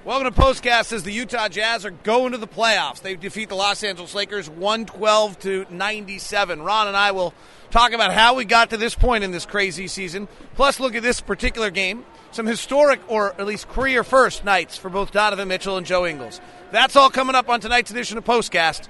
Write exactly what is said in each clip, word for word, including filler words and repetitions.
Welcome to Postcast as the Utah Jazz are going to the playoffs. They defeat the Los Angeles Lakers one twelve to ninety-seven. Ron and I will talk about how we got to this point in this crazy season, plus look at this particular game, some historic or at least career first nights for both Donovan Mitchell and Joe Ingles. That's all coming up on tonight's edition of Postcast.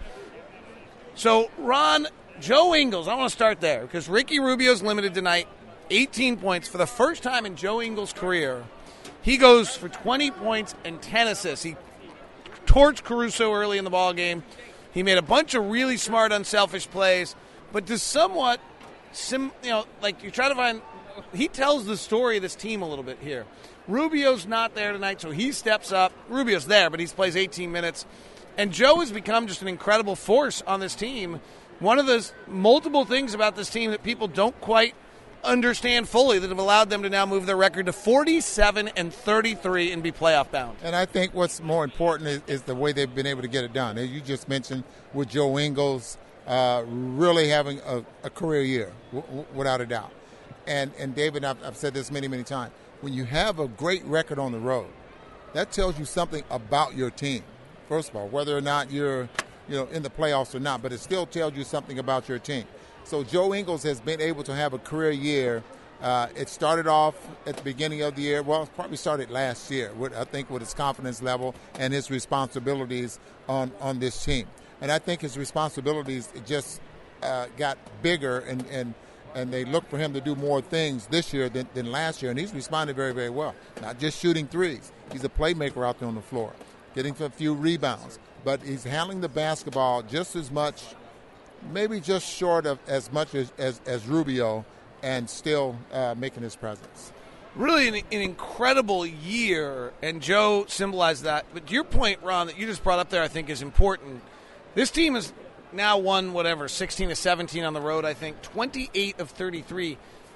So, Ron, Joe Ingles, I want to start there because Ricky Rubio's limited tonight, eighteen points for the first time in Joe Ingles' career. He goes for twenty points and ten assists. He torched Caruso early in the ball game. He made a bunch of really smart, unselfish plays, but to somewhat, sim, you know, like you try to find, he tells the story of this team a little bit here. Rubio's not there tonight, so he steps up. Rubio's there, but he plays eighteen minutes. And Joe has become just an incredible force on this team. One of those multiple things about this team that people don't quite understand fully that have allowed them to now move their record to forty-seven and thirty-three and be playoff bound. And I think what's more important is, is the way they've been able to get it done. As you just mentioned with Joe Ingles uh, really having a, a career year, w- w- without a doubt. And, and David, I've, I've said this many, many times. When you have a great record on the road, that tells you something about your team. First of all, whether or not you're you know, in the playoffs or not, but it still tells you something about your team. So Joe Ingles has been able to have a career year. Uh, it started off at the beginning of the year. Well, it probably started last year, with, I think, with his confidence level and his responsibilities on, on this team. And I think his responsibilities just uh, got bigger, and, and, and they look for him to do more things this year than, than last year. And he's responded very, very well. Not just shooting threes. He's a playmaker out there on the floor, getting a few rebounds. But he's handling the basketball just as much, maybe just short of as much as, as, as Rubio, and still uh, making his presence. Really an, an incredible year, and Joe symbolized that. But to your point, Ron, that you just brought up there, I think is important. This team has now won, whatever, sixteen to seventeen on the road, I think, twenty-eight of thirty-three.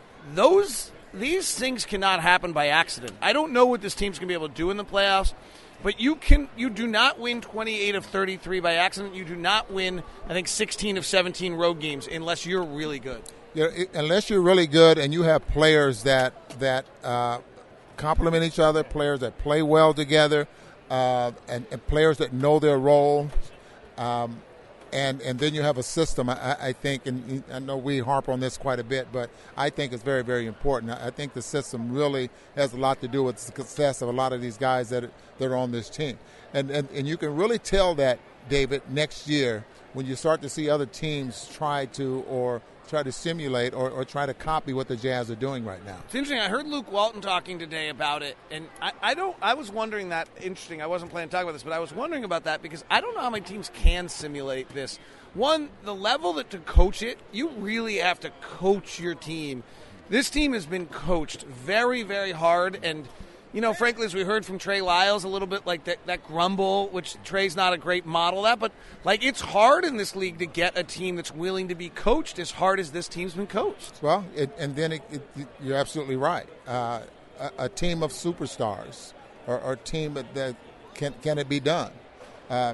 Those, these things cannot happen by accident. I don't know what this team's going to be able to do in the playoffs, but you can. You do not win twenty-eight of thirty-three by accident. You do not win, I think, sixteen of seventeen road games unless you're really good. Yeah, it, unless you're really good and you have players that that uh, complement each other, players that play well together, uh, and, and players that know their role, um, and and then you have a system. I, I think, and I know we harp on this quite a bit, but I think it's very, very important. I think the system really has a lot to do with the success of a lot of these guys that are, that are on this team, and, and and you can really tell that, David, next year when you start to see other teams try to or try to simulate or, or try to copy what the Jazz are doing right now. It's interesting. I heard Luke Walton talking today about it, and I, I don't. I was wondering that. Interesting. I wasn't planning to talk about this, but I was wondering about that because I don't know how many teams can simulate this. One, the level that to coach it, you really have to coach your team. This team has been coached very, very hard, and you know, frankly, as we heard from Trey Lyles a little bit, like that, that grumble, which Trey's not a great model of that, but like it's hard in this league to get a team that's willing to be coached as hard as this team's been coached. Well, it, and then it, it, you're absolutely right. Uh, a, a team of superstars or, or a team that, that can can it be done? Uh,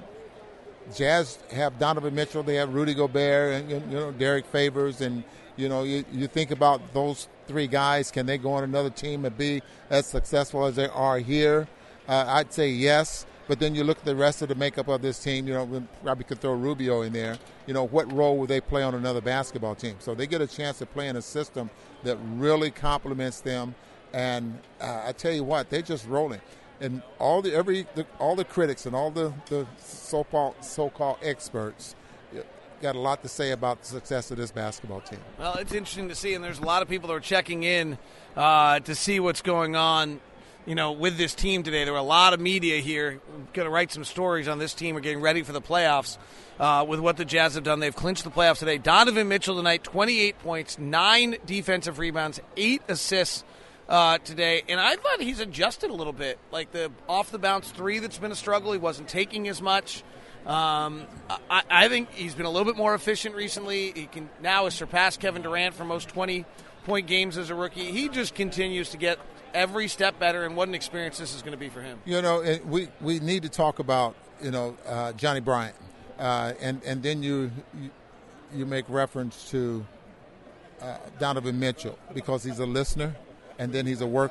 Jazz have Donovan Mitchell, they have Rudy Gobert, and you know Derek Favors, and you know you, you think about those three guys. Can they go on another team and be as successful as they are here? Uh, I'd say yes. But then you look at the rest of the makeup of this team. You know, we probably could throw Rubio in there. You know, what role will they play on another basketball team? So they get a chance to play in a system that really complements them. And uh, I tell you what, they're just rolling. And all the every the, all the critics and all the, the so-called so-called experts got a lot to say about the success of this basketball team. Well, it's interesting to see, and there's a lot of people that are checking in uh, to see what's going on, you know, with this team today. There were a lot of media here going to write some stories on this team. We're getting ready for the playoffs uh, with what the Jazz have done. They've clinched the playoffs today. Donovan Mitchell tonight, twenty-eight points, nine defensive rebounds, eight assists uh, today. And I thought he's adjusted a little bit. Like the off-the-bounce three that's been a struggle, he wasn't taking as much. Um, I, I think he's been a little bit more efficient recently. He can now has surpassed Kevin Durant for most twenty-point games as a rookie. He just continues to get every step better, and what an experience this is going to be for him. You know, we we need to talk about you know uh, Johnny Bryant, uh, and and then you, you you make reference to uh, Donovan Mitchell because he's a listener, and then he's a worker.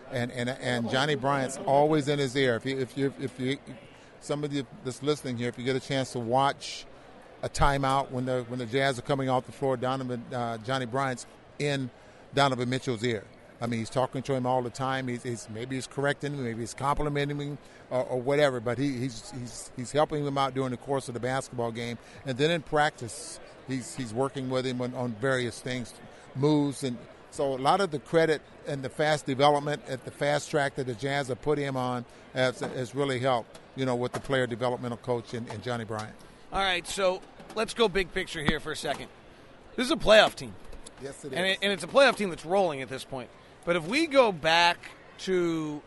And and and Johnny Bryant's always in his ear. If you if you if you somebody that's listening here, if you get a chance to watch a timeout when the when the Jazz are coming off the floor, Donovan uh, Johnny Bryant's in Donovan Mitchell's ear. I mean, he's talking to him all the time. He's, he's maybe he's correcting him, maybe he's complimenting him, or, or whatever. But he, he's he's he's helping him out during the course of the basketball game, and then in practice, he's he's working with him on, on various things, moves, and so a lot of the credit and the fast development at the fast track that the Jazz have put him on has, has really helped, you know, with the player developmental coach and, and Johnny Bryant. All right, so let's go big picture here for a second. This is a playoff team. Yes, it is. And, it, and it's a playoff team that's rolling at this point. But if we go back to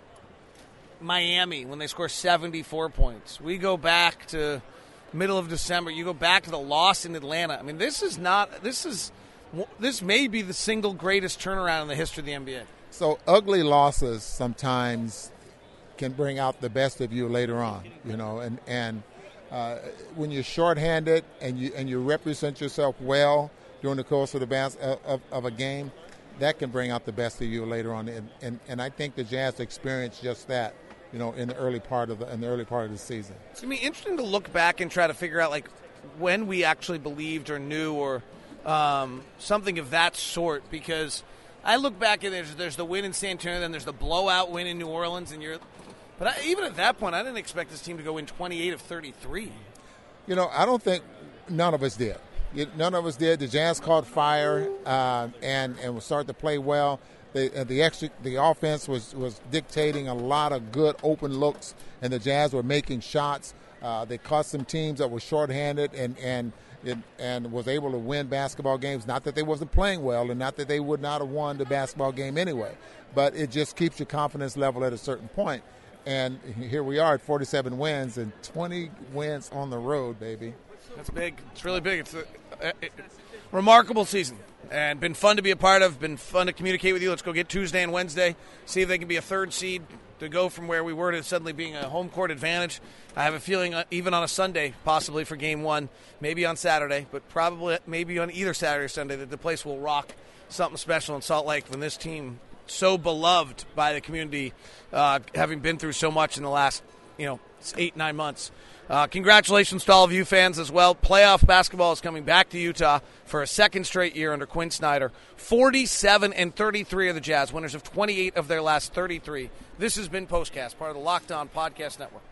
Miami when they score seventy-four points, we go back to middle of December, you go back to the loss in Atlanta. I mean, this is not – this is – this may be the single greatest turnaround in the history of the N B A. So ugly losses sometimes can bring out the best of you later on, you know, and, and uh, when you're shorthanded and you and you represent yourself well during the course of the bas- of, of a game, that can bring out the best of you later on. And, and, and I think the Jazz experienced just that, you know, in the early part of the in the early part of the season. It's gonna be interesting to look back and try to figure out like when we actually believed or knew or um, something of that sort, because I look back and there's there's the win in San Antonio, then there's the blowout win in New Orleans, and you're. But I, even at that point, I didn't expect this team to go win twenty-eight of thirty-three. You know, I don't think none of us did. None of us did. The Jazz caught fire uh, and and was starting to play well. The uh, the extra the offense was was dictating a lot of good open looks, and the Jazz were making shots. Uh, they caught some teams that were shorthanded and and it, and was able to win basketball games. Not that they wasn't playing well, and not that they would not have won the basketball game anyway. But it just keeps your confidence level at a certain point. And here we are at forty-seven wins and twenty wins on the road, baby. That's big. It's really big. It's a, a, a remarkable season and been fun to be a part of, been fun to communicate with you. Let's go get Tuesday and Wednesday, see if they can be a third seed to go from where we were to suddenly being a home court advantage. I have a feeling uh, even on a Sunday, possibly for game one, maybe on Saturday, but probably maybe on either Saturday or Sunday, that the place will rock something special in Salt Lake when this team, so beloved by the community, uh, having been through so much in the last, you know, eight, nine months. Uh, congratulations to all of you fans as well. Playoff basketball is coming back to Utah for a second straight year under Quinn Snyder. forty-seven and thirty-three are the Jazz, winners of twenty-eight of their last thirty-three. This has been Postcast, part of the Locked On Podcast Network.